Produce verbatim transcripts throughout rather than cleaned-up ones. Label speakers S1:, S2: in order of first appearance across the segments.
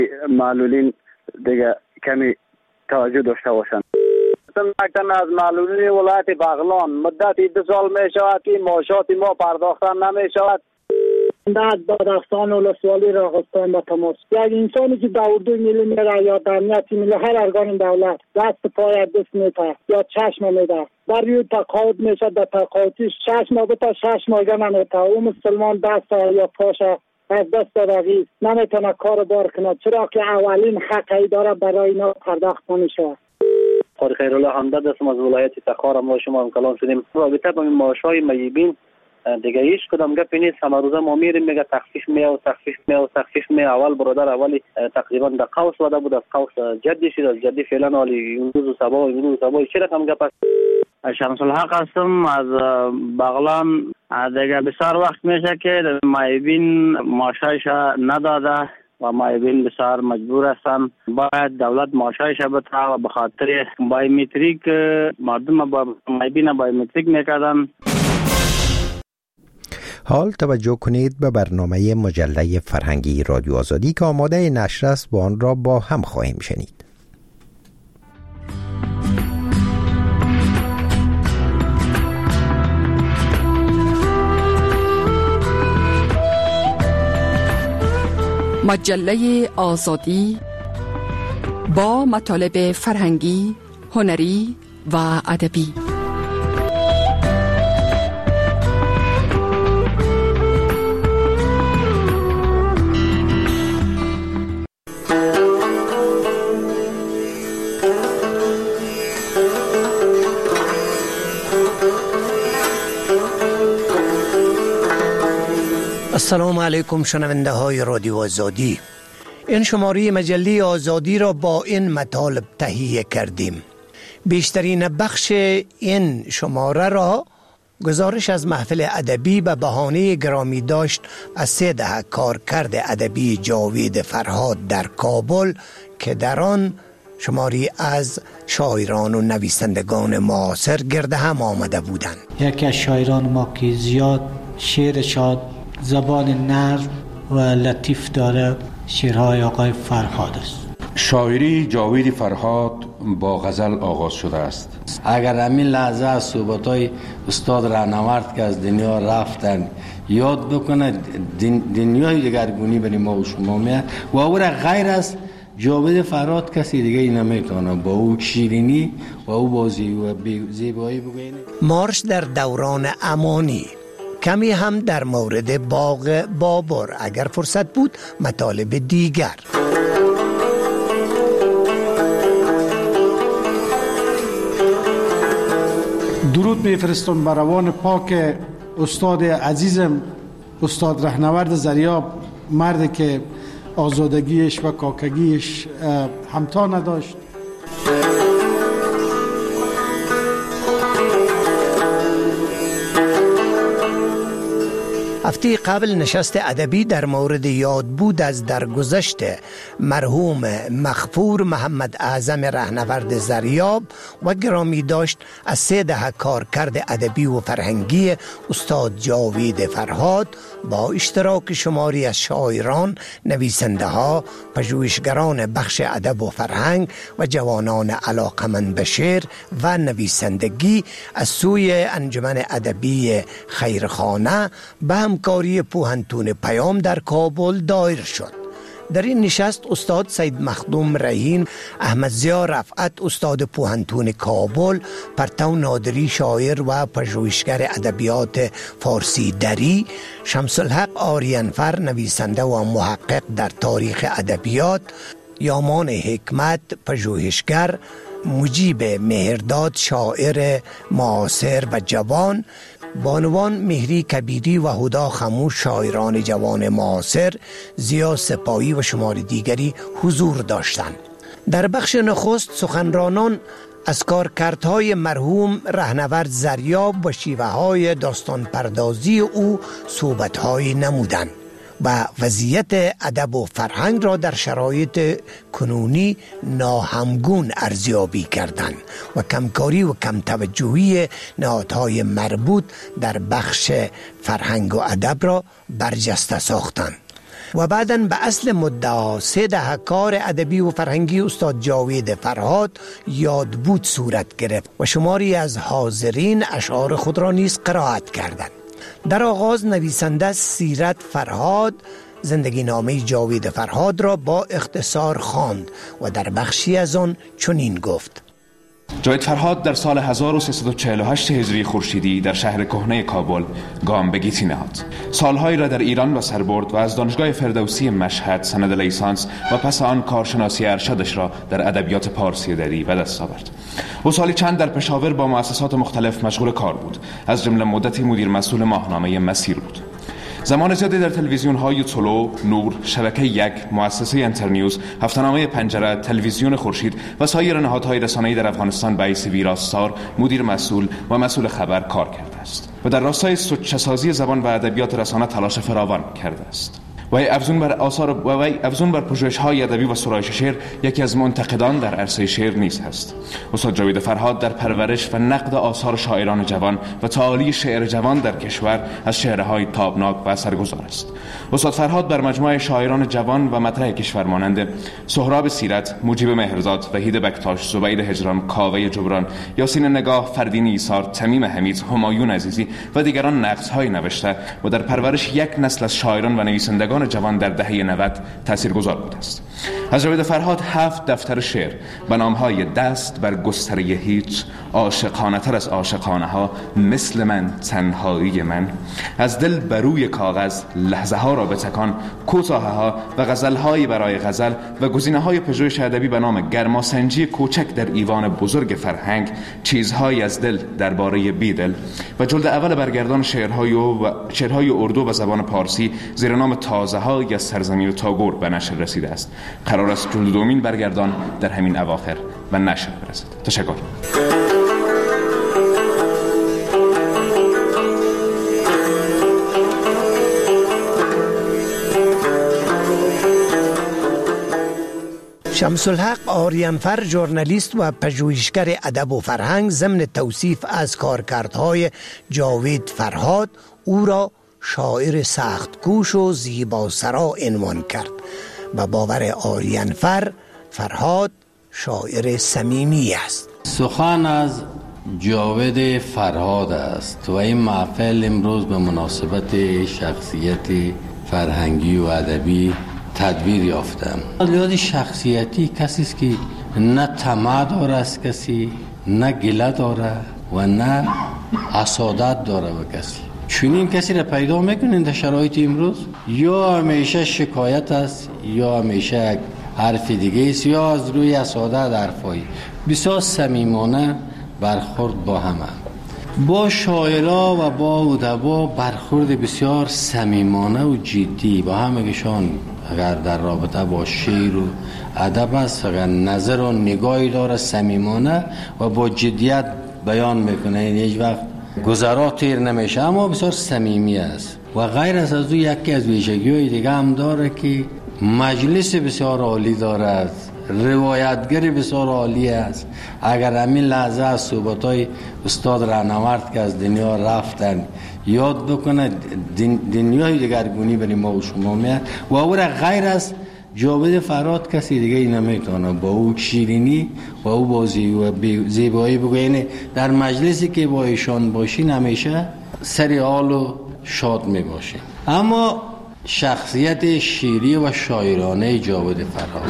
S1: معلولین دیگه کمی توجه داشته باشند. مثلا از معلولین ولایت بغلان مدتی دو سال می شود که معاشات ما پرداخته نمی شود.
S2: از بادغستان ولسوالی راغستان با تماس یک انسانی که در اردوی ملی میره یا در امنیتی ملی هر ارگان دولت دست پای دست میده یا چشم میده در روی تقاعد میشه در تقاعدش شش ماه تا شش ماه نمیده او مسلمان دست یا پاش از دست دادگی نمیتونه کار بار کنه چرا که اولین حقی داره برای اینا پرداخت نمیشه.
S3: قاری خیرالله همدرد هستم از ولایت تخار. ما شما هم کلام شدیم رابطه با این معاشهای میبین دیگه هیچ کدام گپی نیست. همه روزه ما میریم میگه تخفیف می و تخفیف می و تخفیف می. اول برادر اولی تقریبا در قوس وده بود از قوس جدی شد از جدی فعلا حالی امروز و صبا و امروز و صبا چه رقم گپ است.
S4: شمس الحق هستم از بغلان. دیگه بسیار وقت میشه که مایبین معاشایش نداده و مایبین بسیار مجبور هستن باید دولت معاشایش بده و به خاطر بایومتریک مردم با مایبین بایومتریک میکردن.
S5: حال توجه کنید به برنامه مجله فرهنگی رادیو آزادی که آماده نشر است و آن را با هم خواهیم شنید.
S6: مجله آزادی با مطالب فرهنگی، هنری و ادبی.
S5: السلام علیکم شنونده های رادیو آزادی. این شماره مجله آزادی را با این مطالب تهیه کردیم. بیشترین بخش این شماره را گزارش از محفل ادبی به بهانه گرامی داشت از سه دهه کارکرد ادبی جاوید فرهاد در کابل که در آن شماری از شاعران و نویسندگان معاصر گرد هم آمده بودند.
S7: یکی از شاعران ما که زیاد شعر شاد زبان نرم و لطیف داره شعرهای آقای فرهاد است.
S8: شاعری جاوید فرهاد با غزل آغاز شده است.
S9: اگر همین لحظه از صحبت‌های استاد راهنورد که از دنیا رفتن یاد بکنه دنیای دگرگونی برای ما و شما میاد و او را غیر از جاوید فرهاد کسی دیگه ای نمیتونه با او شیرینی و او بازی و زیبایی بگوینه.
S5: مارش در دوران امانی، کمی هم در مورد باغ بابر، اگر فرصت بود مطالب دیگر.
S10: درود میفرستم بر روان پاک استاد عزیزم استاد راهنورد زریاب، مردی که آزادگیش و کاکگیش همتا نداشت.
S5: هفته قبل نشست ادبی در مورد یاد بود از درگذشت مرحوم مغفور محمد اعظم راهنورد زریاب و گرامی داشت از سه دهه کارکرد ادبی و فرهنگی استاد جاوید فرهاد با اشتراک شماری از شاعران، نویسنده ها، پژوهشگران بخش ادب و فرهنگ و جوانان علاقمند به شعر و نویسندگی از سوی انجمن ادبی خیرخانه به همکاری پوهنتون پیام در کابل دایر شد. در این نشست استاد سید مخدوم رحیم، احمد ضیا رفعت استاد پوهنتون کابل، پرتو نادری شاعر و پژوهشگر ادبیات فارسی دری، شمس الحق آریانفر نویسنده و محقق در تاریخ ادبیات، یامان حکمت پژوهشگر، مجیب مهرداد شاعر معاصر و جوان، بانوان مهری کبیری و هدا خموش شاعران جوان معاصر، ضیا سپاهی و شمار دیگری حضور داشتند. در بخش نخست سخنرانان از کارکردهای مرحوم راهنورد زریاب و شیوه‌های داستان پردازی او صحبت‌هایی نمودند و وضعیت ادب و فرهنگ را در شرایط کنونی ناهمگون ارزیابی کردند و کمکاری و کم توجهی نهادهای مربوط در بخش فرهنگ و ادب را برجسته ساختند. و بعداً به اصل مدعا سه دهه کار ادبی و فرهنگی استاد جاوید فرهاد یاد بود صورت گرفت و شماری از حاضرین اشعار خود را نیز قرائت کردند. در آغاز نویسنده سیرت فرهاد زندگی نامه جاوید فرهاد را با اختصار خواند و در بخشی از آن چنین گفت:
S11: جاوید فرهاد در سال هزار و سیصد و چهل و هشت هجری خورشیدی در شهر کهنه کابل گام به گیتی نهاد. سالهایی را در ایران به سر برد و از دانشگاه فردوسی مشهد سند لیسانس و پس آن کارشناسی ارشدش را در ادبیات پارسی دری به دست آورد. او سالی چند در پشاور با مؤسسات مختلف مشغول کار بود، از جمله مدتی مدیر مسئول ماهنامه مسیر بود. زمان زیادی در تلویزیون های طلوع، نور، شبکه یک، مؤسسه انترنیوز، هفته‌نامه پنجره، تلویزیون خورشید و سایر نهادهای رسانه‌ای در افغانستان به حیث ویراستار، مدیر مسئول و مسئول خبر کار کرده است و در راستای سوچه‌سازی زبان و ادبیات رسانه تلاش فراوان کرده است. و افزون بر آثار و افزون بر پژوهش‌های ادبی و سرایش شعر یکی از منتقدان در عرصه شعر نیز هست. استاد جاوید فرهاد در پرورش و نقد آثار شاعران جوان و تعالی شعر جوان در کشور از چهره‌های تابناک و اثرگذار است. استاد فرهاد بر مجموعه شاعران جوان و مطرح کشور مانند سهراب سیرت، مجیب مهرزاد، وحید بکتاش، زبید هجران، کاوه جبران، یاسین نگاه، فردین ایثار، تمیم حمید، همایون عزیزی و دیگران نقدهای نوشته و در پرورش یک نسل از شاعران و نویسندگان جوان در دهه نود تاثیرگذار بوده است. از جاوید فرهاد هفت دفتر شعر به نام‌های دست بر گستره هیچ، عاشقانه تر از عاشقانه ها، مثل من، تنهایی من، از دل بروی کاغذ، لحظه ها را بتکان، کوتاه ها و غزل های برای غزل و گزینه های پژوهش ادبی به نام گرماسنجی کوچک در ایوان بزرگ فرهنگ، چیزهایی از دل درباره بیدل و جلد اول برگردان شعرهای و شعرهای اردو و زبان پارسی زیر نام تازه های از سرزمین تاگور به نشر رسیده است. قرار است جلد دومین برگردان در همین اواخر و نشر برسد. تشکر.
S5: شمس الحق آریانفر ژورنالیست و پژوهشگر ادب و فرهنگ ضمن توصیف از کارکردهای جاوید فرهاد او را شاعر سخت‌کوش و زیباسرا عنوان کرد. و باور آریانفر فرهاد شاعر صمیمی است.
S9: سخن از جاوید فرهاد است و این محفل امروز به مناسبت شخصیت فرهنگی و ادبی تدبیر یافتم. لحاظ شخصیتی کسی است که نه طمع داره از کسی، نه گله داره و نه حسادت داره به کسی. چونین کسی را پیدا میکنین در شرایط امروز؟ یا همیشه شکایت است، یا همیشه حرف دیگه است، یا از روی حسادت حرفایی. بسیار صمیمانه برخورد با همه، با شاعرها و با ادبا برخورد بسیار صمیمانه و جدی با همگیشان. اگر در رابطه با شعر و ادب است، اگر نظر و نگاهی داره صمیمانه و با جدیت بیان میکنه، هیچ وقت گذرا تیر نمیشه، اما بسیار صمیمی است. و غیر از او یکی از ویژگی‌های دیگه هم داره که مجلس بسیار عالی دارد، روایتگر بسیار عالی است. اگر همین لحظه از صحبت‌های استاد راهنورد که از دنیا رفتن یاد بکنه، دنیای دیگرگونی برای ما و شما میاد. و او را غیر از جاوید فرهاد کسی دیگه ای نمیتونه با او شیرینی و او بازی و زیبایی بگوینه. در مجلسی که با ایشان باشین همیشه سری حال و شاد می باشین. اما شخصیت شیری و شاعرانه جاوید فرهاد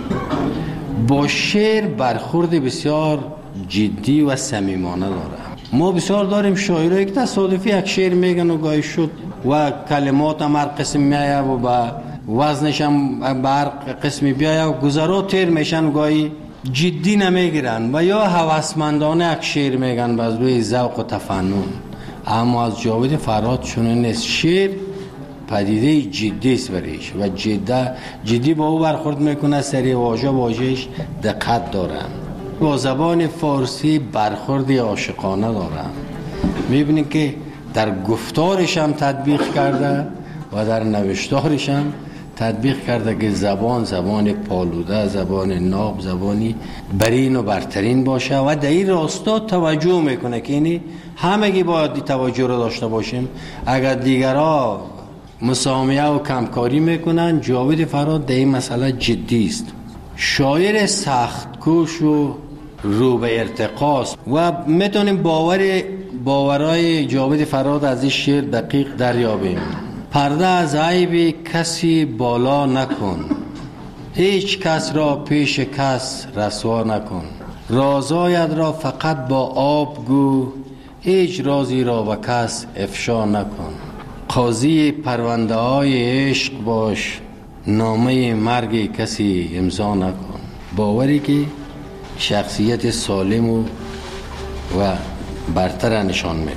S9: با شعر برخورد بسیار جدی و صمیمانه داره. ما بسیار داریم شاعرایی که تصادفی یک شعر میگن و گاهی شد و کلمات هم هر قسم میایه و با وزنش هم به هر قسمی بیایه و گذرا تیر میشن و گاهی جدی نمیگیرن و یا هوسمندانه یک شعر میگن و از روی ذوق و تفنن. اما از جاوید فرهاد چنین نیست. شعر پدیده جدی است برایش و جدی جدی با او برخورد میکنه، سری واژه واژهش دقت داره. با زبان فارسی برخورد عاشقانه داره. میبینید که در گفتارش هم تطبیق کرده و در نوشتارش هم تطبیق کرده که زبان زبان پالوده، زبان ناب، زبانی برین و برترین باشه و در این راستا توجه میکنه که اینی همگی باید توجه رو داشته باشیم. اگر دیگرها مسامحه و کمکاری میکنن. جاوید فرهاد در این مسئله جدی است. شاعر سخت کوش و رو به ارتقاست و میتونیم باور باورای جاوید فرهاد از این شعر دقیق دریابیم. پرده از عیب کسی بالا نکن، هیچ کس را پیش کس رسوا نکن. رازایت را فقط با آب گو، هیچ رازی را به کس افشا نکن. قاضی پرونده های عشق باش، نامه مرگ کسی امضا نکن. باوری که شخصیت سالم و, و برتر نشان میده.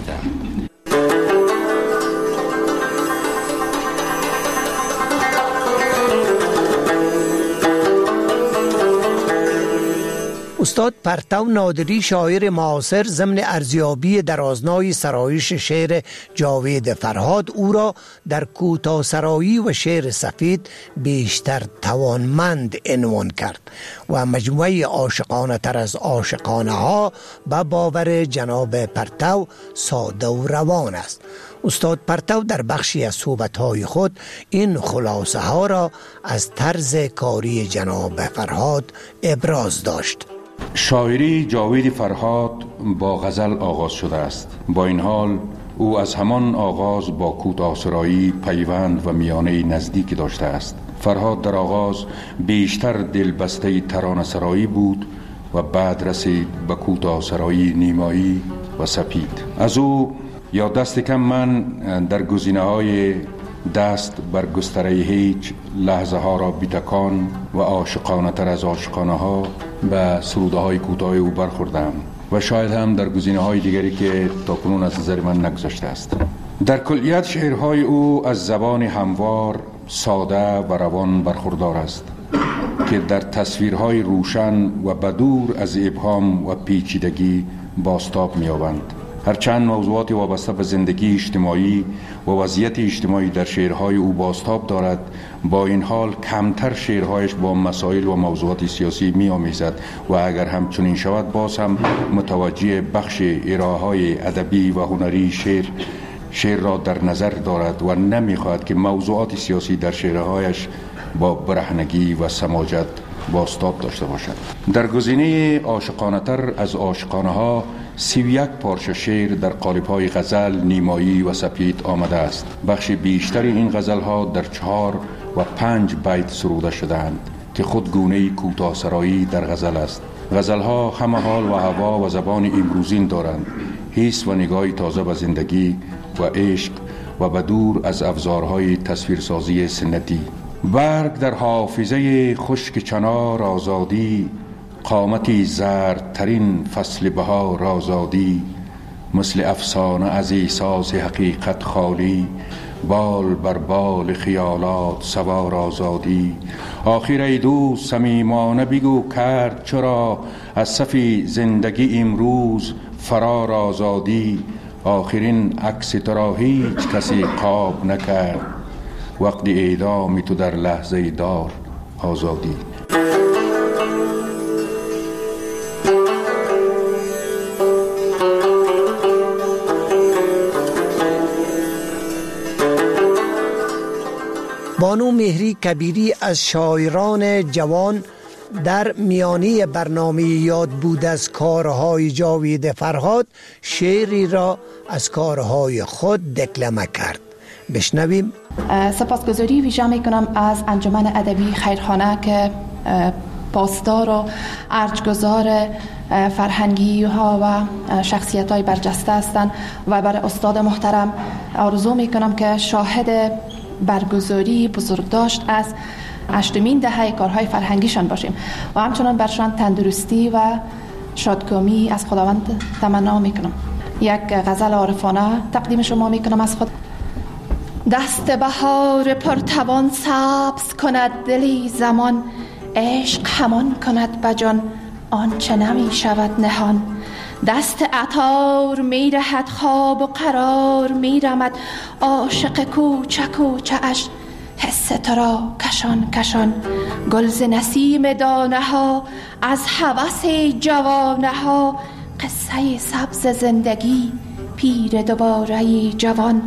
S5: استاد پرتو نادری شاعر معاصر ضمن ارزیابی در آزمای سرایش شعر جاوید فرهاد او را در کوتاه‌سرایی و شعر سفید بیشتر توانمند عنوان کرد و مجموعه عاشقانه تر از عاشقانه ها به باور جناب پرتو ساده و روان است. استاد پرتو در بخشی از صحبت‌های خود این خلاصه ها را از طرز کاری جناب فرهاد ابراز داشت.
S8: شاعری جاوید فرهاد با غزل آغاز شده است. با این حال او از همان آغاز با کوتاه‌سرایی پیوند و میانه نزدیک داشته است. فرهاد در آغاز بیشتر دلبسته ترانه‌سرایی بود و بعد رسید به کوتاه‌سرایی نیمایی و سپید. از او یا دست کم من در گزینه‌های دست بر گستره هیچ، لحظه ها را بیتکان و عاشقانه تر از عاشقانه ها به سروده های کوتاه او برخوردم و شاید هم در گزینه های دیگری که تاکنون از نظر من نگذشته است. در کلیت شعرهای او از زبان هموار، ساده و روان برخوردار است که در تصویرهای روشن و بدور از ابهام و پیچیدگی بازتاب می‌یابند. هرچند موضوعات وابسته به زندگی اجتماعی و وضعیت اجتماعی در شعرهای او بازتاب دارد، با این حال کمتر شعرهایش با مسائل و موضوعات سیاسی می آمیزد و اگر همچنین شود باز هم متوجه بخش ارائه‌های ادبی و هنری شعر شعر را در نظر دارد و نمی خواهد که موضوعات سیاسی در شعرهایش با برهنگی و سماجت بازتاب داشته باشد. در گزینه عاشقانه تر از عاشقانه ها سی و یک پارچه شعر در قالب‌های غزل، نیمایی و سپید آمده است. بخش بیشتر این غزل‌ها در چهار و پنج بیت سروده شده‌اند که خود گونه کوتاه‌سرایی در غزل است. غزل‌ها همه حال و هوا و زبان امروزین دارند، حس و نگاهی تازه به زندگی و عشق و بدور از ابزارهای تصویرسازی سنتی. برگ در حافظه خشک چنار آزادی، قامتی زردترین فصل بهار آزادی. مثل افسانه از احساس حقیقت خالی، بال بر بال خیالات سوار آزادی. آخر ای دوست صمیمانه بگو کرد چرا، از صف زندگی امروز فرار آزادی. آخرین عکس تو را هیچ کسی قاب نکرد، وقت اعدام تو در لحظه دار آزادی.
S5: بانو مهری کبیری از شاعران جوان در میانی برنامه یاد بود از کارهای جاوید فرهاد شعری را از کارهای خود دکلمه کرد. بشنویم.
S12: سپاسگزاری ویژه میکنم از انجمن ادبی خیرخانه که پاسدار و ارجگزار فرهنگی ها و شخصیت های برجسته هستند و برای استاد محترم آرزو میکنم که شاهد برگزاری بزرگداشت از هشتمین دهه کارهای فرهنگیشان باشیم و همچنان برشان تندرستی و شادکامی از خداوند تمنا میکنم. یک غزل عارفانه تقدیم شما میکنم از خود. دست بهار پرتوان سبز کند دلی زمان، عشق همان کند بجان آنچه نمی شود نهان. دست عطار می رهد خواب و قرار می رمد، عاشق کوچک و چش حس تو را کشان کشان. گلز نسیم دانه ها از هوس جوانه ها، قصه سبز زندگی پیر دوباره جوان.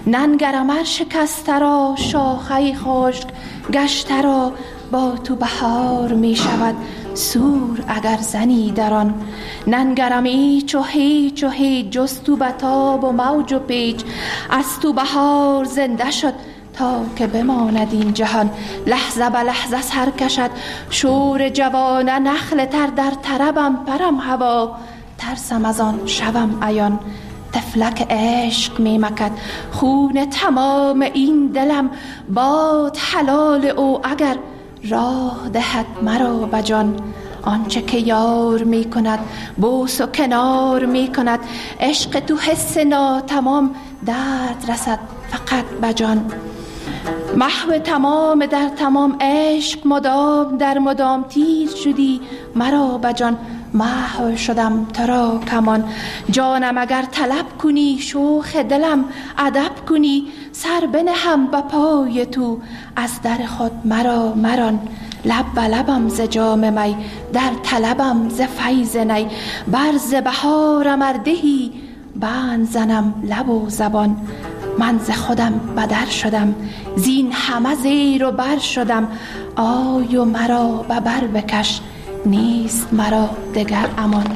S12: ننگرمر شکسته را شاخه خشک گشته را با تو بهار می شود سور اگر زنی در آن. ننگرم ایچ و هیچ و هیچ جز تو بتاب و موج و پیچ از تو بهار زنده شد تا که بماند این جهان. لحظه به لحظه سر کشد شور جوانه نخل تر در طربم پرم هوا ترسم از آن شوم عیان. طفلک عشق می مکد خون تمام این دلم باد حلال او اگر راه دهد مرا بجان. آنچه که یار می کند بوس و کنار می کند عشق تو حس ناتمام درد رسد فقط بجان. محو تمام در تمام عشق مدام در مدام تیر شدی مرا بجان. محو شدم تو را کمان جانم اگر طلب کنی شوخ دلم ادب کنی سر بنهم به پای تو از در خود مرا مران. لب به لبم ز جام می در طلبم ز فیض نی بر ز بهارم اردهی بند زنم لب و زبان. من ز خودم بدر شدم زین همه زیر و بر شدم آی و مرا به بر بکش نیست مرا دگر امان.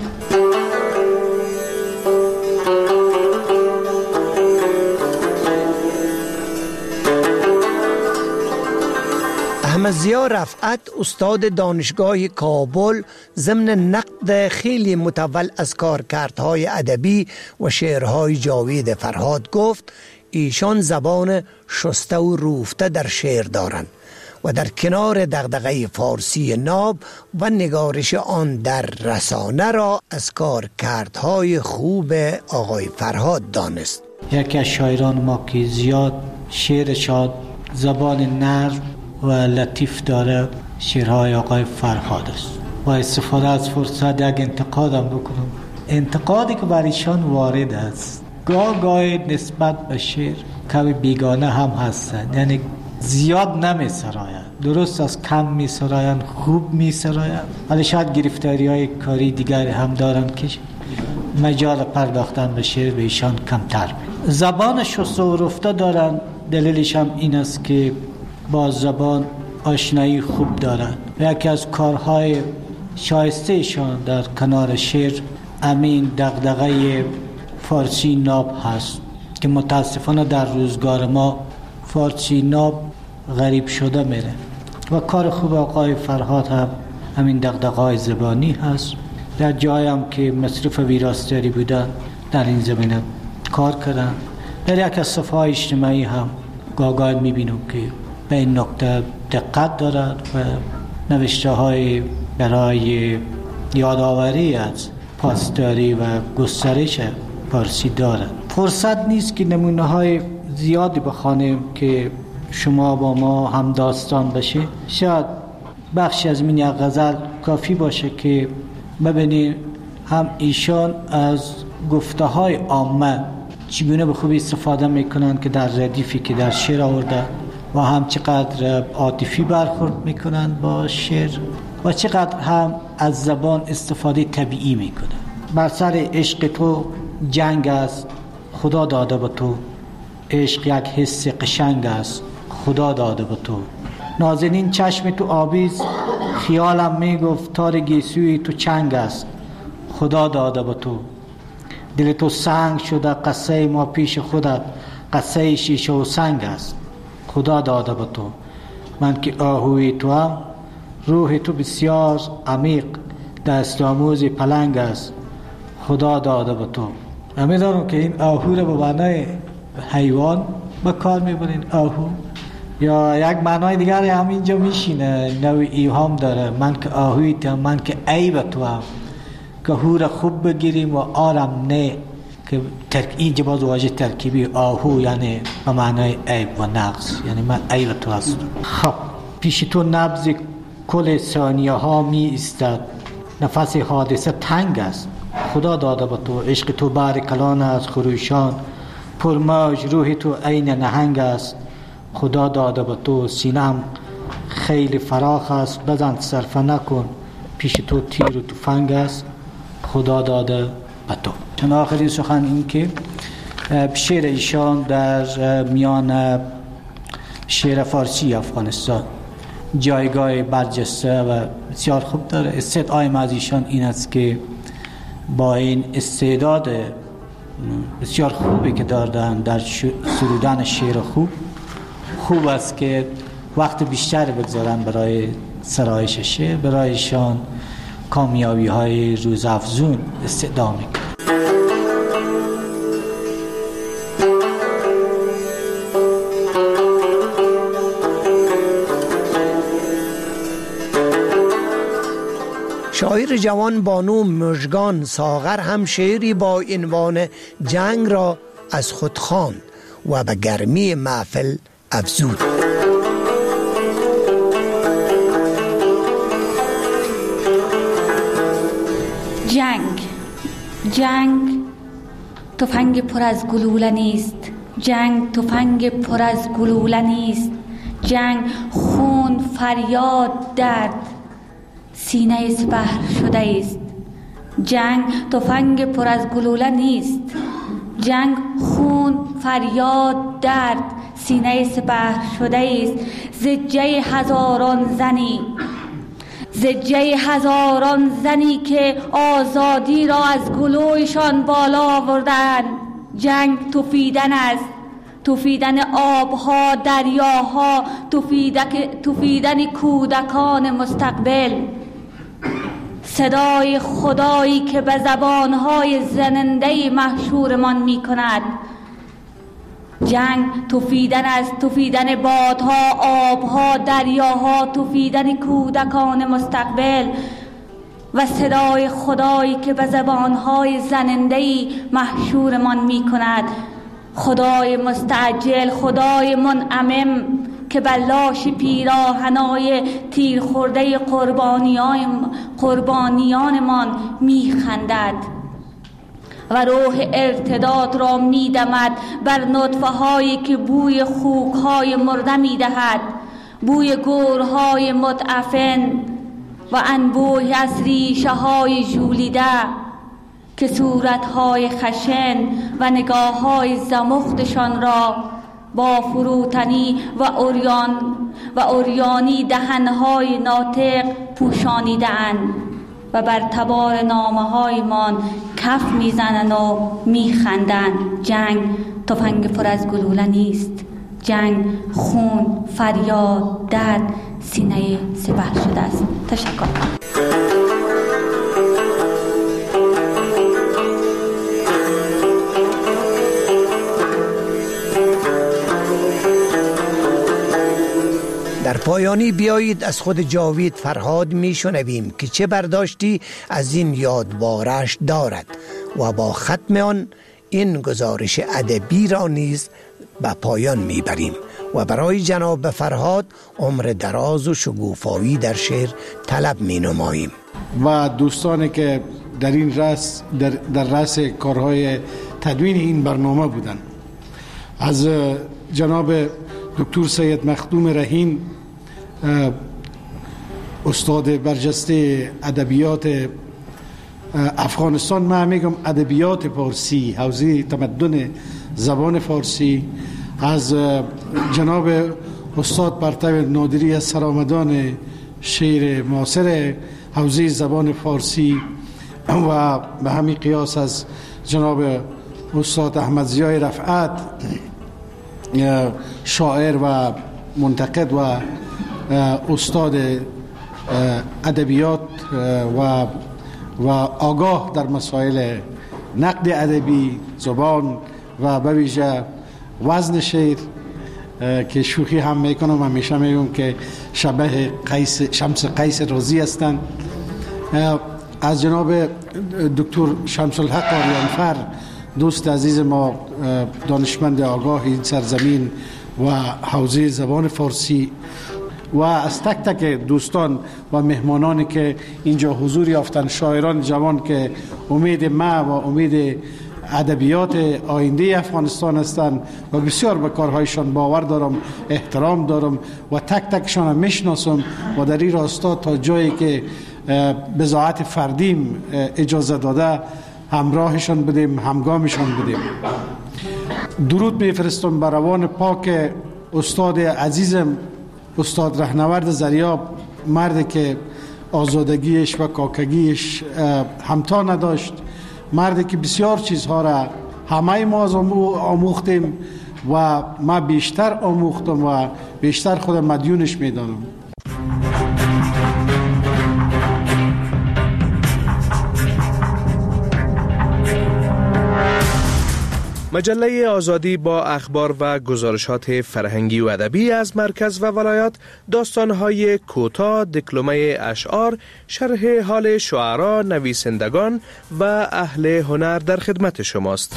S5: احمد ضیا رفعت استاد دانشگاه کابل ضمن نقد خیلی متول از کارکردهای ادبی و شعرهای جاوید فرهاد گفت ایشان زبان شسته و روفته در شعر دارند و در کنار دغدغه فارسی ناب و نگارش آن در رسانه را از کارکردهای خوب آقای فرهاد دانست.
S7: یکی از شاعران ما که زیاد شعر شاد زبان نرم و لطیف داره شعرهای آقای فرهاد است و استفاده از فرصت یک انتقادم بکنم. انتقادی که بر ایشان وارد است گاه گاه نسبت به شعر کمی بیگانه هم هستند، یعنی زیاد نمی سراین، درست از کم می سراین، خوب می سراین، ولی شاید گرفتاری های کاری دیگر هم دارن که مجال پرداختن به شعر به ایشان کمتر می. زبان شسته و رفته دارن، دلیلش هم این است که با زبان آشنایی خوب دارن. یکی از کارهای شایسته ایشان در کنار شعر امین دغدغه فارسی ناب هست که متاسفانه در روزگار ما فارسی ناب غریب شده میره و کار خوب آقای فرهاد هم همین دغدغه‌های زبانی هست. در جایی هم که مصرف ویراستاری بودن در این زمینه کار کردن. در یک از صفحه‌های اجتماعی هم گاگاه میبینم که به این نکته دقت دارد و نوشته های برای یادآوری از پاسداری و گسترش فارسی دارد. فرصت نیست که نمونه های زیادی بخوانیم که شما با ما هم داستان بشه. شاید بخشی از این یک غزل کافی باشه که ببینید هم ایشان از گفته های عامه چگونه به خوبی استفاده میکنن که در ردیفی که در شعر آورده و هم چقدر عاطفی برخورد میکنن با شعر و چقدر هم از زبان استفاده طبیعی میکنن. بر سر عشق تو جنگ است خدا داده به تو، عشق یک حس قشنگ است خدا داده به تو. نازنین چشم تو آبیز خیالم میگفت تار گیسوی تو چنگ است خدا داده به تو. دل تو سنگ شده قصه ما پیش خودت قصه شیشه و سنگ است خدا داده به تو. من که آهوی تو هم روح تو بسیار عمیق دست آموز پلنگ است خدا داده به تو. همه دارم که این آهو رو به معنای حیوان به کار میبرین آهو یا یک معنای دیگر هم اینجا میشینه نوع ایهام داره. من که آهوی تو هم من که عیب تو هم که هو را خوب بگیریم و آرم نه که ترک اینجا باز واژه ترکیبی آهو یعنی به معنای عیب و نقص یعنی من عیب تو هستم. خب پیش تو نبض کل ثانیه ها می ایستد نفس حادثه تنگ است خدا داده به تو. عشق تو بار کلان است خروشان پرموج روح تو عین نهنگ است خدا داده به تو. سینم خیلی فراخ است بزن صرفه نکن پیش تو تیر و تفنگ است خدا داده به تو. چون آخرین سخن این که شعر ایشان در میان شعر فارسی افغانستان جایگاه برجسته و بسیار خوب داره. استدعای از ایشان این است که با این استعداد بسیار خوبی که دارن در سرودن شعر خوب خوب است که وقت بیشتر بگذارن برای سرایش شعر، برایشان کامیابی های روزافزون استعدا میکنه.
S5: شاعر جوان بانو مژگان ساغر هم شعری با عنوان جنگ را از خود خواند و به گرمی محفل افزود.
S13: جنگ جنگ تفنگ پر از گلوله نیست، جنگ تفنگ پر از گلوله نیست، جنگ خون فریاد درد سینه سپهر شده است. جنگ تفنگ پر از گلوله نیست، جنگ خون فریاد درد سینه سپهر شده است. زجه هزاران زنی زجه هزاران زنی که آزادی را از گلویشان بالا آوردند. جنگ تفیدن است، تفیدن آبها، دریاها، تفیدن کودکان مستقبل. صدای خدایی که به زبانهای زننده محشورمان می کند. جنگ تفیدن است، تفیدن بادها، آبها، دریاها، تفیدن کودکان مستقبل و صدای خدایی که به زبانهای زننده محشورمان می کند. خدای مستعجل، خدای منعمم که بر لاش پیراهنای تیر خورده قربانیانمان میخندد و روح ارتداد را میدمد بر نطفه هایی که بوی خوک های مرده میدهد، بوی گورهای متعفن و انبوه از ریشه های ژولیده که صورت های خشن و نگاه های زمختشان را با فروتنی و اوریان و اوریانی دهنهای ناطق پوشانیده‌اند و بر تبار نامه‌های من کف میزنند و میخندند. جنگ تفنگ پر از گلوله نیست، جنگ خون فریاد درد سینه سپهر شده است. تشکر.
S5: در پایانی بیایید از خود جاوید فرهاد میشنویم که چه برداشتی از این یادوارش دارد و با ختم آن این گزارش ادبی را نیز به پایان میبریم و برای جناب فرهاد عمر دراز و شگوفایی در شعر طلب می نماییم.
S10: و دوستانی که در این رأس در, در رأس کارهای تدوین این برنامه بودند، از جناب دکتر سید مخدوم رهین استاد برجسته ادبیات افغانستان، من میگم ادبیات فارسی، حوزه تمدن زبان فارسی، از جناب استاد پرتو نادری از سرآمدان شعر معاصر حوزه زبان فارسی و به همین قیاس از جناب استاد احمد ضیای رفعت شاعر و منتقد و استاد ادبیات و و آگاه در مسائل نقد ادبی، زبان و به ویژه وزن شعر که شوخی هم میکنم، همیشه میگم که شبه قیس شمس قیس رازی هستند. از جناب دکتر شمس الحق آریانفر دوست عزیز ما، دانشمند آگاه این سرزمین و حوزه زبان فارسی، و از تک تک دوستان و مهمانانی که اینجا حضور یافتن، شاعران جوان که امید ما و امید ادبیات آینده افغانستان هستند و بسیار به کارهایشان باور دارم، احترام دارم و تک تکشان میشناسم و در این راستا تا جایی که بضاعت فردیم اجازه داده همراهشان بدیم، همگامشان بدیم. درود میفرستم بر روان پاک استاد عزیزم، استاد رهنورد زریاب، مردی که آزادگیش و کاکگیش همتا نداشت، مردی که بسیار چیزها را همه ما از آموختیم و ما بیشتر آموختم و بیشتر خود مدیونش میدانم.
S14: مجله آزادی با اخبار و گزارشات فرهنگی و ادبی از مرکز و ولایات، داستان‌های کوتاه، دکلمه اشعار، شرح حال شعرا، نویسندگان و اهل هنر در خدمت شماست.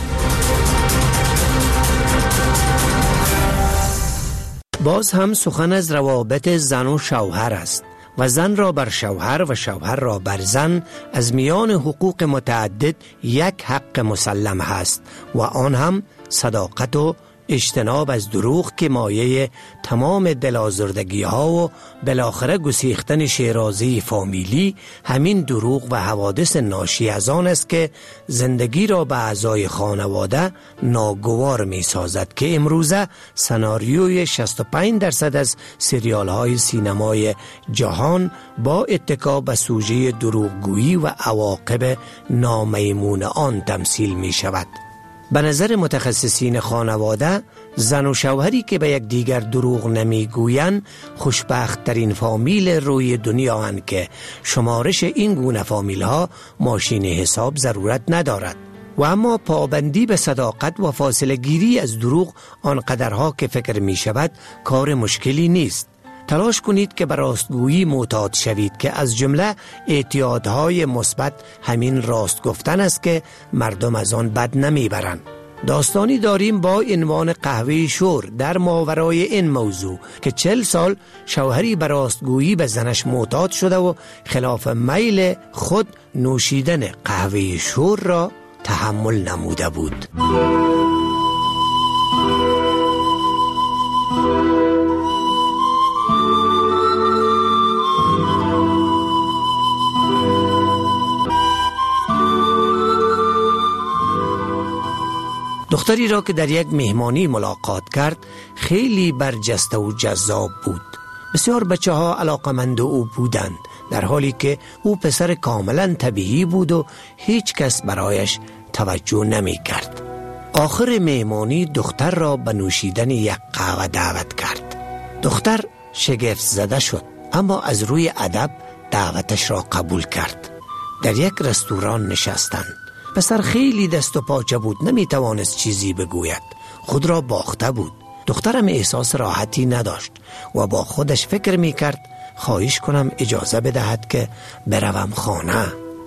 S5: باز هم سخن از روابط زن و شوهر است و زن را بر شوهر و شوهر را بر زن از میان حقوق متعدد یک حق مسلم هست و آن هم صداقت و اجتناب از دروغ که مایه تمام دلازردگی ها و بالاخره گسیختن شیرازی فامیلی همین دروغ و حوادث ناشی از آن است که زندگی را به اعضای خانواده ناگوار می سازد که امروزه سناریوی شصت و پنج درصد از سریال های سینمای جهان با اتکا به سوژه دروغگویی و عواقب نامیمون آن تمثیل می شود. به نظر متخصصین خانواده، زن و شوهری که به یک دیگر دروغ نمیگویند خوشبخت ترین فامیل روی دنیا هستند که شمارش این گونه فامیل ها ماشین حساب ضرورت ندارد. و اما پابندی به صداقت و فاصله گیری از دروغ آنقدرها که فکر می شود کار مشکلی نیست. تلاش کنید که به راستگویی معتاد شوید که از جمله اعتیادهای مثبت همین راست گفتن است که مردم از آن بد نمیبرند. داستانی داریم با عنوان قهوه شور در ماورای این موضوع که چل سال شوهری به راستگویی به زنش معتاد شده و خلاف میل خود نوشیدن قهوه شور را تحمل نموده بود. دختری را که در یک مهمانی ملاقات کرد خیلی برجسته و جذاب بود. بسیار بچه ها علاقمند او بودند، در حالی که او پسر کاملا طبیعی بود و هیچ کس برایش توجه نمی کرد. آخر مهمانی دختر را به نوشیدن یک قهوه دعوت کرد. دختر شگفت زده شد، اما از روی ادب دعوتش را قبول کرد. در یک رستوران نشستند. پسر خیلی دست و پاچه بود، نمی توانست چیزی بگوید، خود را باخته بود. دخترم احساس راحتی نداشت و با خودش فکر می کرد خواهش کنم اجازه بدهد که بروم خانه.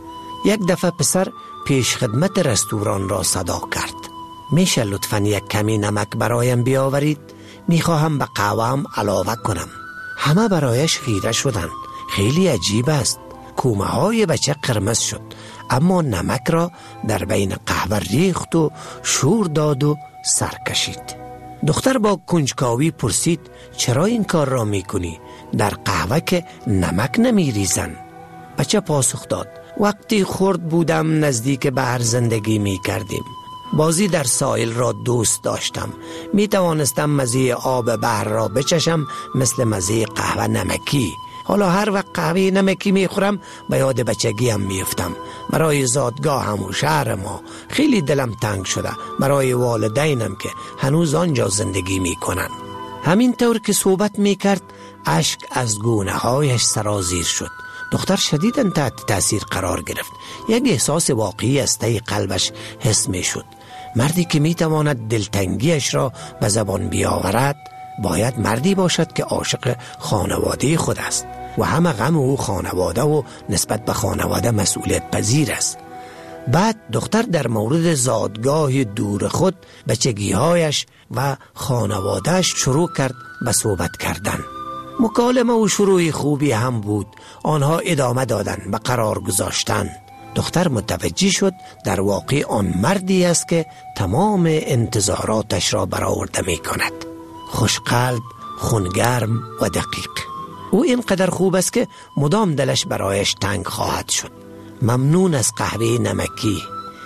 S5: یک دفعه پسر پیش خدمت رستوران را صدا کرد. میشه لطفاً یک کمی نمک برایم بیاورید؟ میخواهم به قهوه‌ام علاوه کنم. همه برایش خیره شدند. خیلی عجیب است. کومه های بچه قرمز شد، اما نمک را در بین قهوه ریخت و شور داد و سر کشید. دختر با کنجکاوی پرسید چرا این کار را میکنی؟ در قهوه که نمک نمیریزن. بچه پاسخ داد وقتی خرد بودم نزدیک بحر زندگی میکردیم. بازی در ساحل را دوست داشتم. می توانستم مزه آب بحر را بچشم مثل مزه قهوه نمکی. حالا هر وقت قهوه نمکی می خورم به یاد بچگیم می افتم. برای زادگاهم و شهر ما خیلی دلم تنگ شده، برای والدینم که هنوز آنجا زندگی می کنن. همین طور که صحبت می کرد اشک از گونه هایش سرازیر شد. دختر شدیداً تحت تاثیر قرار گرفت. یک احساس واقعی از ته قلبش حس می شد. مردی که می تواند دلتنگیش را به زبان بیاورد باید مردی باشد که عاشق خانواده خود است و همه غم او خانواده و نسبت به خانواده مسئولیت پذیر است. بعد دختر در مورد زادگاه دور خود، بچگیهایش و خانوادهش شروع کرد به صحبت کردن. مکالمه و شروع خوبی هم بود. آنها ادامه دادن به قرار گذاشتن. دختر متوجه شد در واقع آن مردی است که تمام انتظاراتش را برآورده می کند. خوشقلب، خونگرم و دقیق. او اینقدر خوب است که مدام دلش برایش تنگ خواهد شد. ممنون از قهوه نمکی.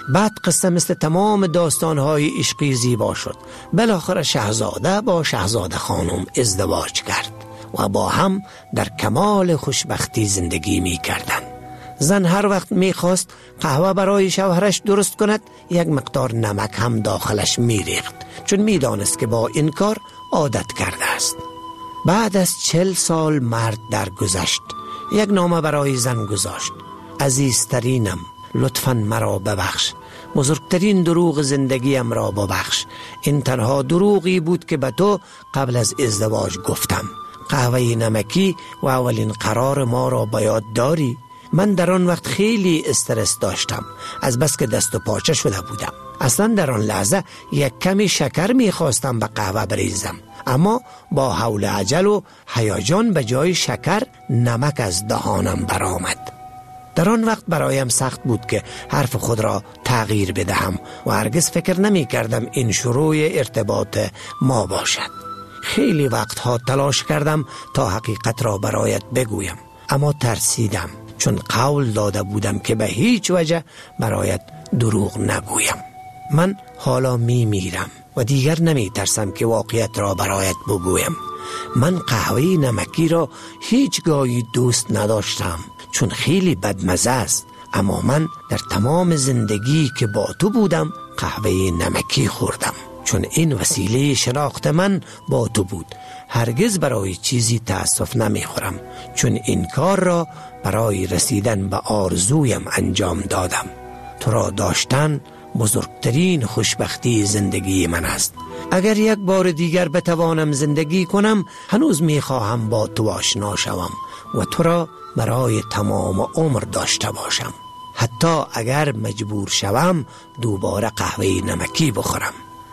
S5: بعد قصه مثل تمام داستانهای عشقی زیبا شد. بالاخره شاهزاده با شاهزاده خانم ازدواج کرد و با هم در کمال خوشبختی زندگی می کردند. زن هر وقت می خواست قهوه برای شوهرش درست کند، یک مقدار نمک هم داخلش می ریخت، چون می دانست که با این کار عادت کرده است. بعد از چل سال مرد درگذشت. یک نامه برای زن گذاشت: عزیزترینم، لطفاً مرا ببخش، بزرگترین دروغ زندگیم را ببخش. این تنها دروغی بود که به تو قبل از ازدواج گفتم. قهوه نمکی و اولین قرار ما را به یاد داری؟ من در آن وقت خیلی استرس داشتم، از بس که دست و پاچه شده بودم. اصلا در آن لحظه یک کمی شکر می خواستم به قهوه بریزم، اما با حول عجل و هیجان به جای شکر نمک از دهانم برآمد. در آن وقت برایم سخت بود که حرف خود را تغییر بدهم و هرگز فکر نمی کردم این شروع ارتباط ما باشد. خیلی وقتها تلاش کردم تا حقیقت را برایت بگویم، اما ترسیدم، چون قول داده بودم که به هیچ وجه برایت دروغ نگویم. من حالا می میرم و دیگر نمی ترسم که واقعیت را برایت بگویم. من قهوه نمکی را هیچگاهی دوست نداشتم، چون خیلی بدمزه است، اما من در تمام زندگی که با تو بودم قهوه نمکی خوردم، چون این وسیله شناخت من با تو بود. هرگز برای چیزی تأسف نمی خورم، چون این کار را برای رسیدن به آرزویم انجام دادم. تو را داشتن بزرگترین خوشبختی زندگی من است. اگر یک بار دیگر بتوانم زندگی کنم، هنوز می خواهم با تو آشنا شوم و تو را برای تمام عمر داشته باشم، حتی اگر مجبور شوم دوباره قهوه نمکی بخورم.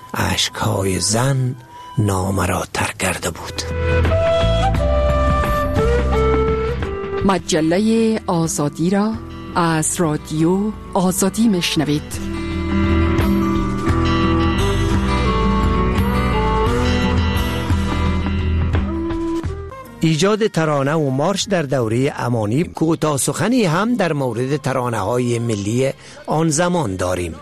S5: اشکهای زن نامه را ترک کرده بود.
S6: مجله آزادی را از رادیو آزادی میشنوید.
S5: ایجاد ترانه و مارش در دوره امانی، کوتاه سخنی هم در مورد ترانه های ملی آن زمان داریم.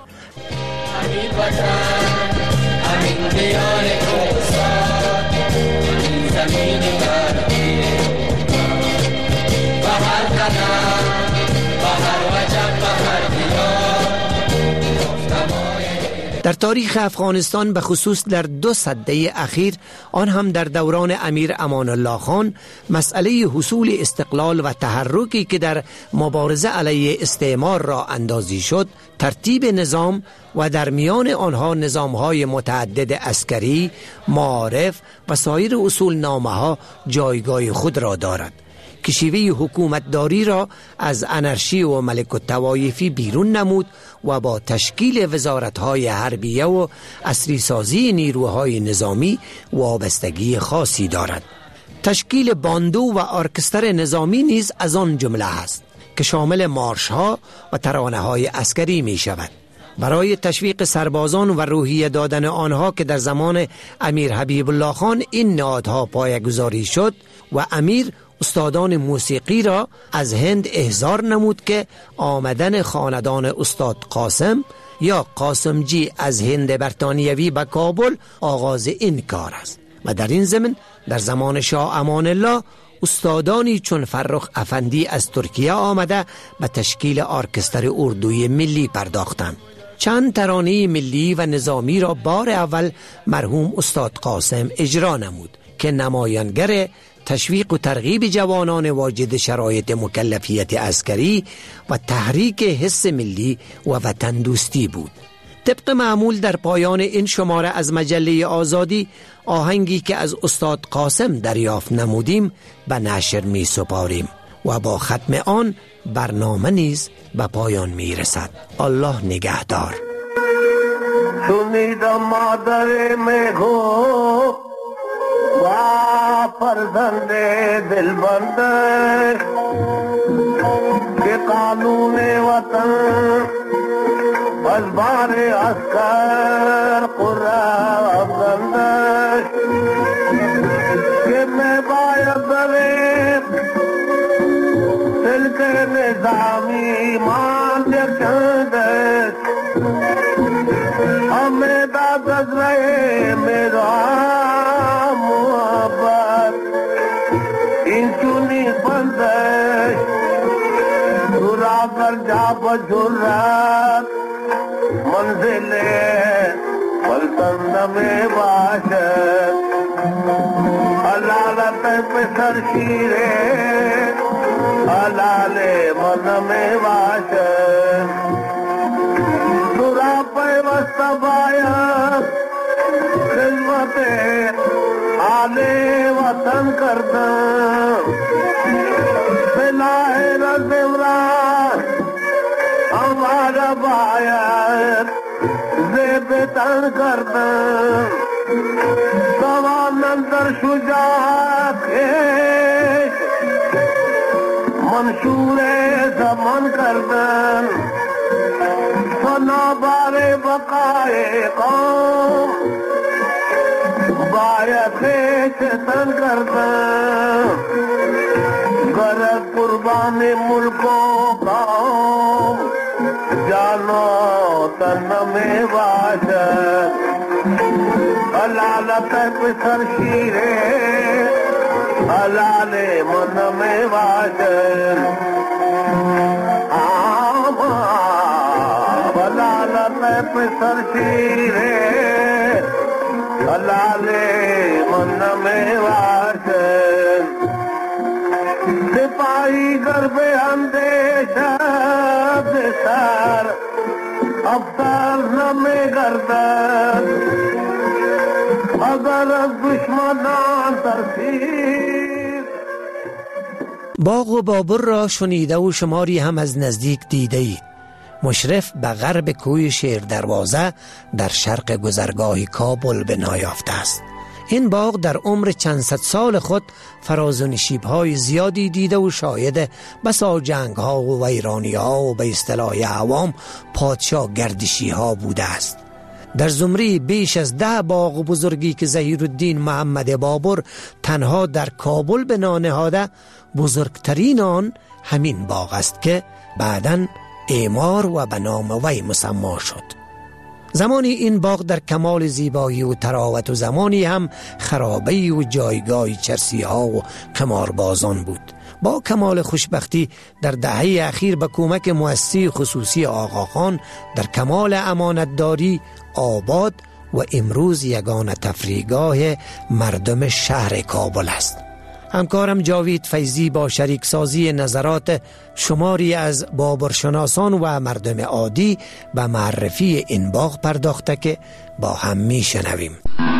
S5: در تاریخ افغانستان به خصوص در دو سده اخیر، آن هم در دوران امیر امان الله خان، مسئله حصول استقلال و تحرکی که در مبارزه علیه استعمار را اندازی شد، ترتیب نظام و در میان آنها نظام‌های متعدد عسکری، معارف و سایر اصول نامه ها جایگاه خود را دارد که شیوه حکومتداری را از انارشی و ملک الطوایفی بیرون نمود و با تشکیل وزارت‌های حربیه و عصری سازی نیروهای نظامی وابستگی خاصی دارد. تشکیل باندو و ارکستر نظامی نیز از آن جمله است که شامل مارش‌ها و ترانه‌های عسکری می شود. برای تشویق سربازان و روحیه دادن آنها که در زمان امیر حبیب الله خان این نهادها پایه‌گذاری شد و امیر استادان موسیقی را از هند احضار نمود که آمدن خاندان استاد قاسم یا قاسمجی از هند برطانیوی به کابل آغاز این کار است و در این ضمن در زمان شاه امان الله استادانی چون فرخ افندی از ترکیه آمده به تشکیل ارکستر اردوی ملی پرداختند. چند ترانه ملی و نظامی را بار اول مرحوم استاد قاسم اجرا نمود که نمایانگر تشویق و ترغیب جوانان واجد شرایط مکلفیت عسکری و تحریک حس ملی و وطن دوستی بود. طبق معمول در پایان این شماره از مجله آزادی، آهنگی که از استاد قاسم دریافت نمودیم به نشر می سپاریم و با ختم آن برنامه نیز به پایان می رسد. الله نگهدار.
S15: شنیدم مادر میگو و فرزند دل بنده که قانون وطن از بار عسکر قرآن بنده که می باید بریم سلک نظامی مان کنده अगर जा बजुर्रत मंजिल पलतंद में बाशत अलालत पे सरशीरे अलाले मन में बाशत सुरा पे वस्तबाया खिदमत आले वतन करदा बिलाए रज़िमरान हमारा बायत बेतन करदा सवानंदर शुजात मंशूरे जमन करदा सना बारे बकाए कौम बायत चेतन करदा गरज कुर्बान मुल्कों कौम जानो तन में वाजत अलालत पे सरशीरे अलाले मन में वाजत आमा अलालत पे सरशीरे अलाले मन में वाजत सिपाही गर्भे अंदेशा बेसार अवतार नमे गर्दन अगर दुश्मनान तरसीर
S5: باغ و بابر را شنیده و شماری هم از نزدیک دیده اید. مشرف به غرب کوی شیر دروازه در شرق گذرگاه کابل بنا یافته است. این باغ در عمر چند صد سال خود فراز و نشیب‌های زیادی دیده و شاهد بسا جنگ‌ها و ویرانی‌ها و به اصطلاح عوام پادشاه گردشی‌ها بوده است. در زمره بیش از ده باغ بزرگی که ظهیرالدین محمد بابر تنها در کابل بنا نهاده، بزرگترین آن همین باغ است که بعداً اعمار و به نام وی مسمی شد. زمانی این باغ در کمال زیبایی و تراوت و زمانی هم خرابی و جایگاه چرسی ها و قماربازان بود. با کمال خوشبختی در دهه اخیر به کمک مؤسسه خصوصی آقاخان در کمال امانتداری آباد و امروز یگانه تفریحگاه مردم شهر کابل است. همکارم جاوید فیضی با شریک سازی نظرات شماری از بابرشناسان و مردم عادی به معرفی این باغ پرداخته که با هم می شنویم.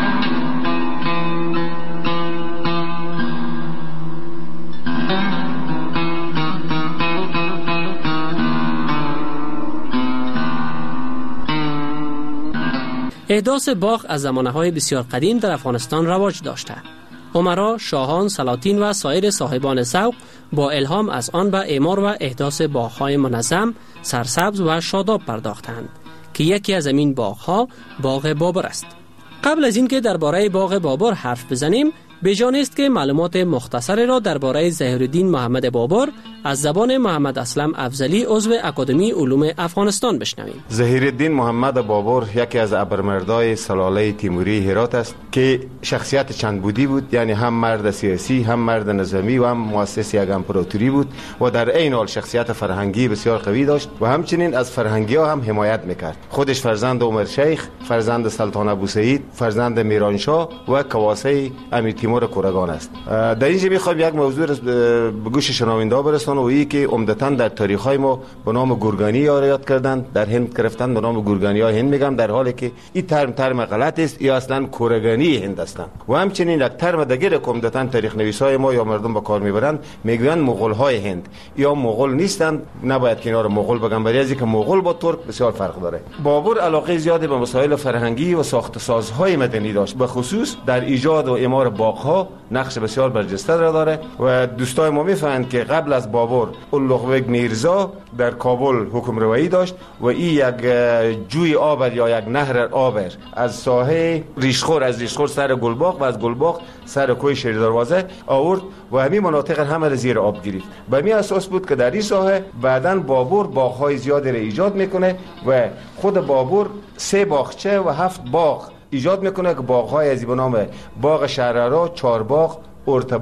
S16: احداث باغ از زمانه‌های بسیار قدیم در افغانستان رواج داشته. امرا، شاهان، سلاطین و سایر صاحبان ذوق با الهام از آن به اعمار و احداث باغ‌های منظم، سرسبز و شاداب پرداختند که یکی از این باغ‌ها باغ بابر است. قبل از اینکه درباره باغ بابر حرف بزنیم، بجان است که معلومات مختصری را درباره ظهیرالدین محمد بابر از زبان محمد اسلم افضلی عضو اکادمی علوم افغانستان بشنویم.
S17: ظهیرالدین محمد بابر یکی از ابرمردای سلاله تیموری هرات است که شخصیت چند بودی بود، یعنی هم مرد سیاسی، هم مرد نظامی و هم مؤسس یک امپراتوری بود و در عین حال شخصیت فرهنگی بسیار قوی داشت و همچنین از فرهنگی ها هم حمایت میکرد. خودش فرزند عمر شیخ، فرزند سلطان ابوسعید، فرزند میرانشاه و کواسه امیر تیمور کورگان است. در اینجا میخوام یک موضوع به گوش شنونده برسانم و این که عمدتاً در تاریخ‌های ما به نام گورگانی یاد کردن، در هند گرفتن به نام گورگانی ها هند میگم، در حالی که این ترم ترم غلط است، یا اصلا کورگانی هند هستند. و همچنین یک ترم دیگه که عمدتاً تاریخ نویسای ما یا مردم به کار میبرند میگن مغول های هند، یا مغول نیستند، نباید که اینا رو مغول بگم، برای اینکه مغول با ترک بسیار فرق داره. بابر علاقه زیادی به مسائل فرهنگی و ساخت سازهای مدنی داشت، به خصوص در ایجاد و اعمار باغ‌ها نقش بسیار برجسته داره و دوستای ما میفهمند که قبل از بابر اولوغبک میرزا در کابل حکم روایی داشت و این یک جوی آبر یا یک نهر آبر از ساحه ریشخور، از ریشخور سر گلباغ و از گلباغ سر کوی شیر دروازه آورد و همین مناطق همه را زیر آب گرفت. به همین اساس بود که در این ساحه بعداً بابر باغ‌های زیادی را ایجاد میکنه و خود بابر سه باغچه و هفت باغ ایجاد میکنه که باغ‌های از به نام باغ شهرارا، چهارباغ، ارتباغ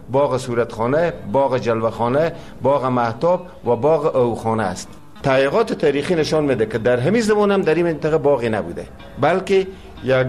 S17: باغ صورتخانه، باغ جلوه‌خانه، باغ مهتاب و باغ اوخانه است. تحقیقات تاریخی نشان میده که در همین زمان هم در این منطقه باغی نبوده، بلکه یک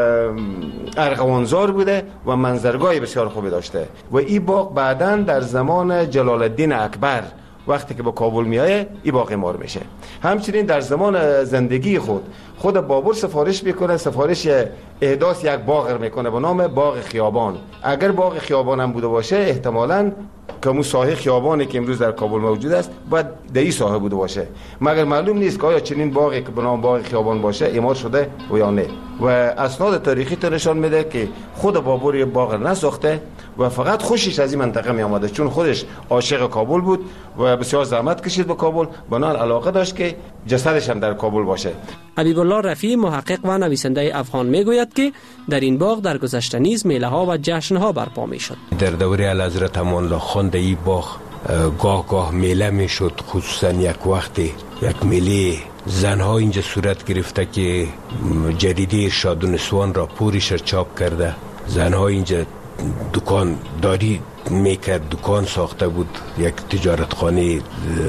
S17: ارغوانزار بوده و منظرگاه بسیار خوبی داشته و این باغ بعداً در زمان جلال الدین اکبر وقتی که به کابل میایه این باغ اعمار میشه. همچنین در زمان زندگی خود خود بابر سفارش میکنه، سفارش احداث یک باغ میکنه به نام باغ خیابان. اگر باغ خیابان هم بوده باشه احتمالاً که اون ساحه خیابانی که امروز در کابل موجود است باید در این ساحه بوده باشه، مگر معلوم نیست که آیا چنین باغی که به نام باغ خیابان باشه اعمار شده و یا نه. و اسناد تاریخی تو نشان میده که خود بابر یه باغ نساخته و فقط خوشش از این منطقه می آمده، چون خودش عاشق کابل بود و بسیار زحمت کشید به کابل، بنابر علاقه داشت که جسدش هم در کابل باشه.
S16: حبیب الله رفیع محقق و نویسنده افغان میگوید که در این باغ در گذشته نیز میله ها و جشن ها برپا میشد.
S18: در دوره اعلیحضرت امان الله خان در این باغ گاه گاه میله میشد، خصوصا یک وقتی یک میله زنها اینجا صورت گرفته که جریده ارشاد و نسوان را پورش چاپ کرده. زنها اینجا دکان داری میکرد، دکان ساخته بود، یک تجارتخانه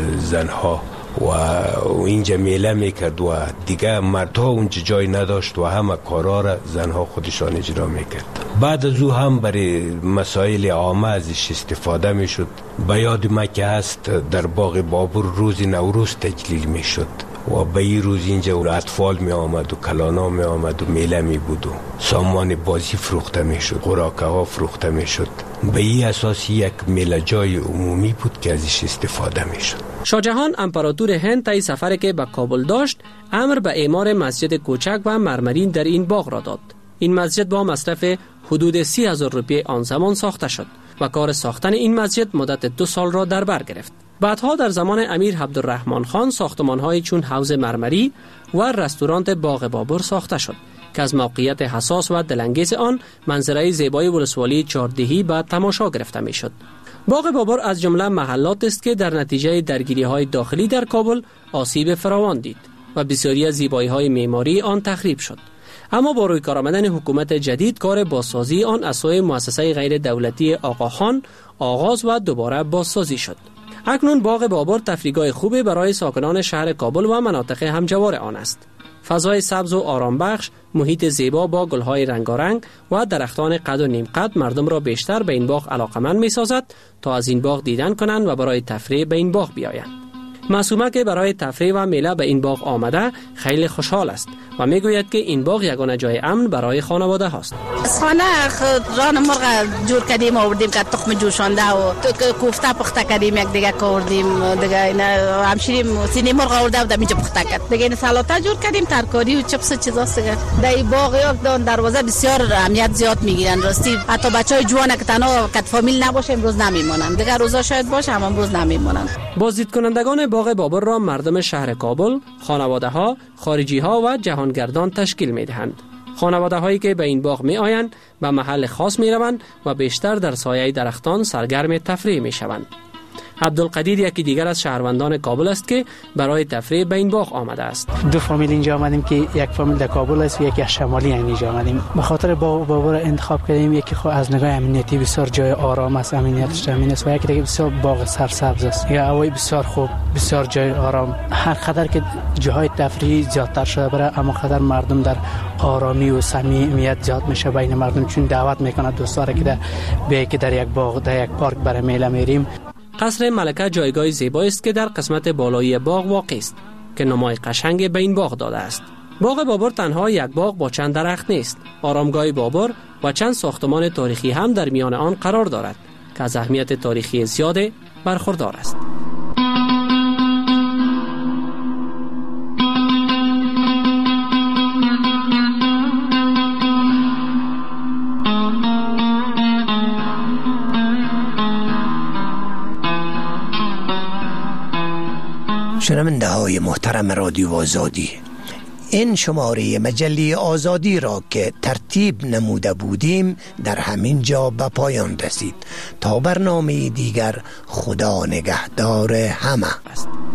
S18: زنها و اینجا میله میکرد و دیگه مردها اونجا جای نداشت و همه کارا را زنها خودشان اجرا میکرد. بعد از او هم برای مسائل عامه ازش استفاده میشد. به یاد ما که هست در باغ بابر روز نوروز تجلیل میشد و به این روز اینجا اطفال می آمد و کلانا می آمد و میله می بود و سامان بازی فروخته می شد، خوراکه ها فروخته می شد. به این اساس یک میله جای عمومی بود که ازش استفاده می شد.
S16: شاه جهان امپراتور هند طی سفری که به کابل داشت امر به اعمار مسجد کوچک و مرمرین در این باغ را داد. این مسجد با مصرف حدود سی هزار روپیه آن زمان ساخته شد و کار ساختن این مسجد مدت دو سال را در بر گرفت. بعدها در زمان امیر عبدالرحمن خان ساختمان‌های چون حوض مرمری و رستوران باغ بابر ساخته شد که از موقعیت حساس و دلانگیز آن منظره زیبای ولسوالی چهاردهی به تماشا گرفته میشد. باغ بابر از جمله محلات است که در نتیجه درگیری‌های داخلی در کابل آسیب فراوان دید و بسیاری از زیبایی‌های معماری آن تخریب شد. اما با روی کار آمدن حکومت جدید کار بازسازی آن از سوی مؤسسه غیر دولتی آقاخان آغاز و دوباره بازسازی شد. اکنون باغ بابر تفریحگاه خوبی برای ساکنان شهر کابل و مناطق همجوار آن است. فضای سبز و آرام بخش، محیط زیبا با گلهای رنگارنگ و درختان قد و نیم قد مردم را بیشتر به این باغ علاقمند می‌سازد تا از این باغ دیدن کنند و برای تفریح به این باغ بیایند. معصومه که برای تفریح و میله به این باغ آمده خیلی خوشحال است و میگوید که این باغ یگانه جای امن برای خانواده هاست.
S19: از خانه ران مرغ جور کردیم آوردیم که تخم جوشانده و کوفته پخته کردیم، یک دیگه آوردیم دیگه اینا همشیریم سینه مرغ آورده بودم اینجا پخته کرد دیگه، این سالاد جور کردیم، ترکاری و چپس چیزاست دیگه. در این باغ یک دروازه بسیار اهمیت زیاد میگیرن، راستی حتی بچهای جوان که تنها کت فامیل نباشه امروز نمیمونن دیگه، روزا شاید باشه اما امروز نمیمونن.
S16: بازدید کنندگان باغ بابر را مردم شهر کابل، خانواده ها، خارجی ها و جهانگردان تشکیل می دهند. خانواده هایی که به این باغ می آیند به محل خاص می روند و بیشتر در سایه درختان سرگرم تفریح می شوند. عبدالقدیر یکی دیگر از شهروندان کابل است که برای تفریح به این باغ آمده است.
S20: دو فامیل اینجا آمدیم که یک فامیل در کابل است و یکی از شمالی اینجا آمدیم. به خاطر باغ بابر انتخاب کردیم، یکی خو از نگاه امنیتی بسیار جای آرام است، امنیتش امن است و یکی دیگه بسیار باغ سرسبز است. یا هوای بسیار خوب، بسیار جای آرام. هر قدر که جاهای تفریحی زیادتر شده بره اما قدر مردم در آرامی و صمیمیت زیاد میشه بین مردم، چون دعوت میکنه دوستا را که در به که در یک باغ در یک پارک برای میله میریم.
S16: قصر ملکه جایگاه زیبایی است که در قسمت بالایی باغ واقع است که نمای قشنگ به این باغ داده است. باغ بابر تنها یک باغ با چند درخت نیست. آرامگاه بابر و چند ساختمان تاریخی هم در میان آن قرار دارد که از اهمیت تاریخی زیاد برخوردار است.
S5: شنونده های محترم رادیو آزادی، این شماره مجله آزادی را که ترتیب نموده بودیم در همین جا به پایان رسید. تا برنامه دیگر، خدا نگهدار همه است.